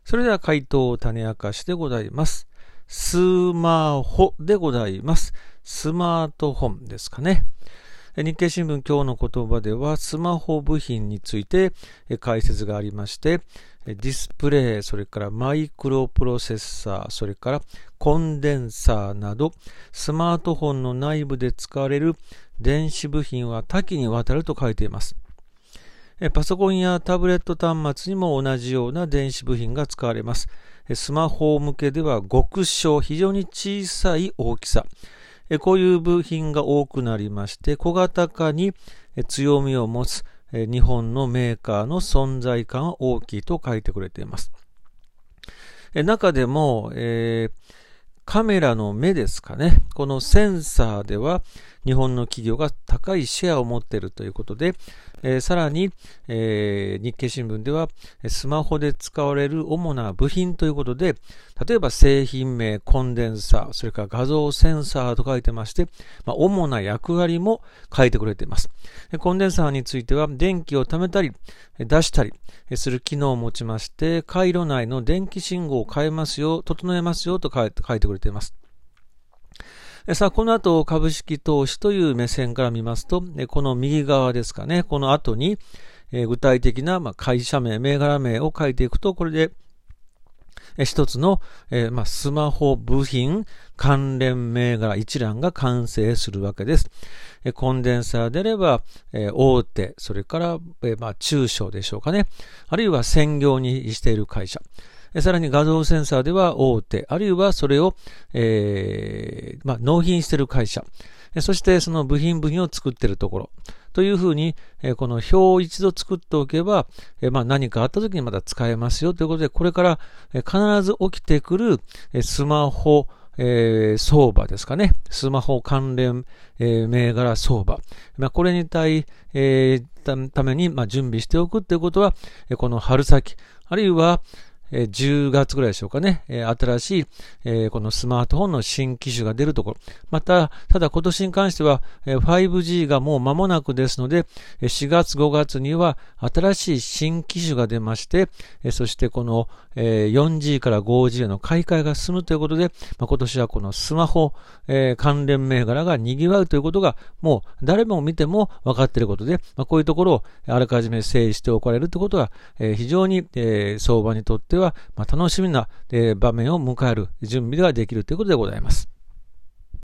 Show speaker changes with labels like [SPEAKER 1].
[SPEAKER 1] それでは回答種明かしでございます。スマホでございます。スマートフォンですかね。日経新聞今日の言葉ではスマホ部品について解説がありまして、ディスプレイ、それからマイクロプロセッサー、それからコンデンサーなどスマートフォンの内部で使われる電子部品は多岐にわたると書いています。パソコンやタブレット端末にも同じような電子部品が使われます。スマホ向けでは極小、非常に小さい大きさ、こういう部品が多くなりまして、小型化に強みを持つ日本のメーカーの存在感は大きいと書いてくれています。中でも、カメラの目ですかね。このセンサーでは日本の企業が高いシェアを持っているということで、さらに、日経新聞ではスマホで使われる主な部品ということで、例えば製品名、コンデンサー、それから画像センサーと書いてまして、主な役割も書いてくれています。コンデンサーについては電気を貯めたり出したりする機能を持ちまして、回路内の電気信号を変えますよ、整えますよと書いてくれています。さあ、この後、株式投資という目線から見ますと、この右側ですかね、この後に、具体的な会社名、銘柄名を書いていくと、これで、一つの、スマホ部品関連銘柄一覧が完成するわけです。コンデンサーであれば、大手、それから、中小でしょうかね。あるいは専業にしている会社。さらに画像センサーでは大手、あるいはそれを、納品している会社、そしてその部品を作っているところというふうに、この表を一度作っておけば、何かあった時にまた使えますよということで、これから必ず起きてくるスマホ相場ですかね。スマホ関連銘柄相場。これにために準備しておくということは、この春先、あるいは10月ぐらいでしょうかね。新しい、このスマートフォンの新機種が出るところ。また、ただ今年に関しては、5G がもう間もなくですので、4月5月には新しい新機種が出まして、そしてこの、4G から 5G への買い替えが進むということで、今年はこのスマホ、関連銘柄が賑わうということが、もう誰も見ても分かっていることで、こういうところをあらかじめ整理しておかれるということは、非常に、相場にとっては楽しみな場面を迎える準備ができるということでございます。